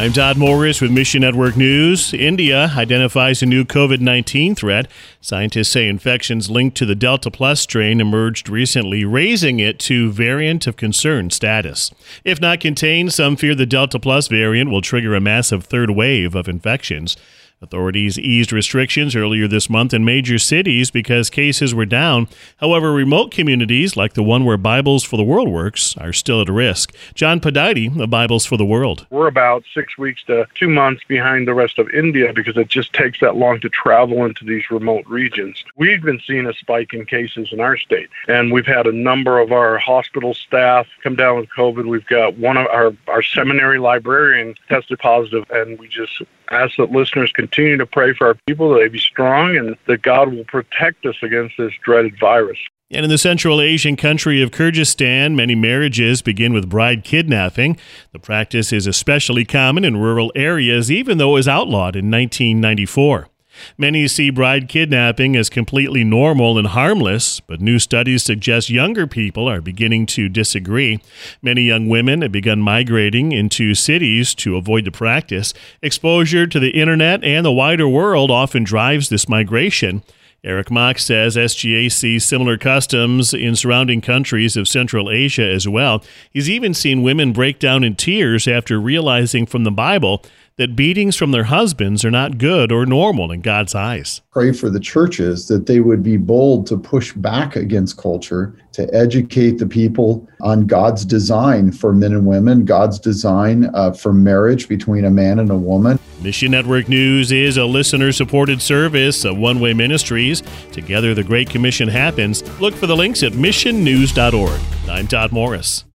I'm Todd Morris with Mission Network News. India identifies a new COVID-19 threat. Scientists say infections linked to the Delta Plus strain emerged recently, raising it to variant of concern status. If not contained, some fear the Delta Plus variant will trigger a massive third wave of infections. Authorities eased restrictions earlier this month in major cities because cases were down. However, remote communities, like the one where Bibles for the World works, are still at risk. John Podide of Bibles for the World. We're about 6 weeks to 2 months behind the rest of India because it just takes that long to travel into these remote regions. We've been seeing a spike in cases in our state, and we've had a number of our hospital staff come down with COVID. We've got one of our seminary librarian tested positive, and we just ask that listeners continue to pray for our people, that they be strong, and that God will protect us against this dreaded virus. And in the Central Asian country of Kyrgyzstan, many marriages begin with bride kidnapping. The practice is especially common in rural areas, even though it was outlawed in 1994. Many see bride kidnapping as completely normal and harmless, but new studies suggest younger people are beginning to disagree. Many young women have begun migrating into cities to avoid the practice. Exposure to the internet and the wider world often drives this migration. Eric Mock says SGA sees similar customs in surrounding countries of Central Asia as well. He's even seen women break down in tears after realizing from the Bible that beatings from their husbands are not good or normal in God's eyes. Pray for the churches that they would be bold to push back against culture, to educate the people on God's design for men and women, God's design for marriage between a man and a woman. Mission Network News is a listener-supported service of One Way Ministries. Together, the Great Commission happens. Look for the links at missionnews.org. I'm Todd Morris.